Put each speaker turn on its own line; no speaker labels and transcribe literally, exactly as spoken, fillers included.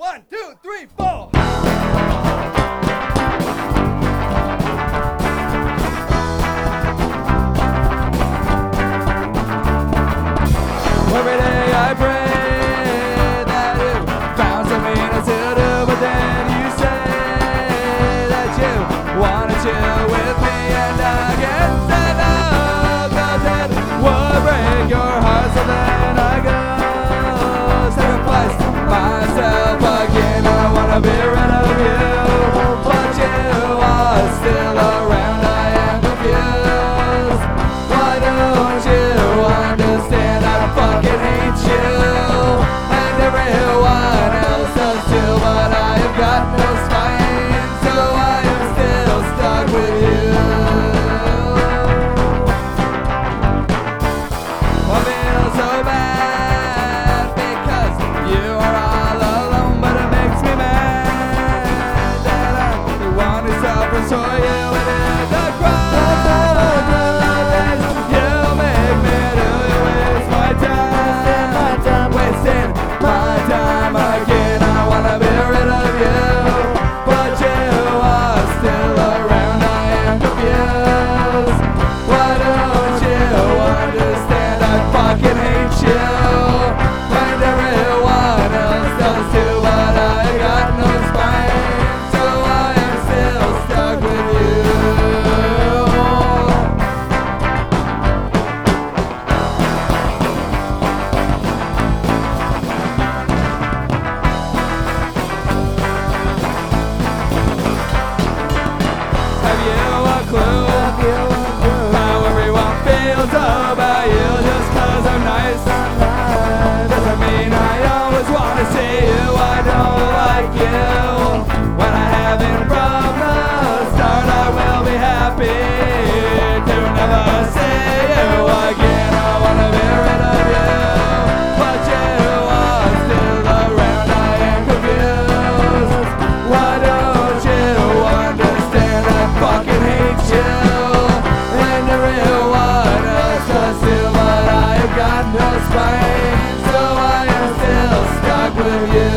One, two, three, four. Every day I pray that you found something else to do, but then you say that you wanna chill with me, and I get that love, cause it would break your heart, so then I go sacrifice myself again. I wanna be rid of you, but you are still around. I am confused. Why don't you understand? I fucking hate you, and everyone else does too, but I have got no spine, so I am still stuck with you. I feel so bad because you are all alone, but it makes me mad that I want to suffer so you and in the crowd. You make me do it, waste my time, wasting my time again. I wanna be rid of you, but you are still around. I am confused. Why don't you understand? I fucking hate you, and everyone else does too, but I got no spine, so I am still stuck with you. Have you a clue how everyone feels about you? Just cause I'm nice doesn't mean I always wanna see you. I don't like you when I haven't from the start. I will be happy to never see you again. I wanna be rid of you, but you are still around. I am confused. Why don't you understand? I fucking hate you, and everyone else does too, but I have got no spine, so I am still stuck with you.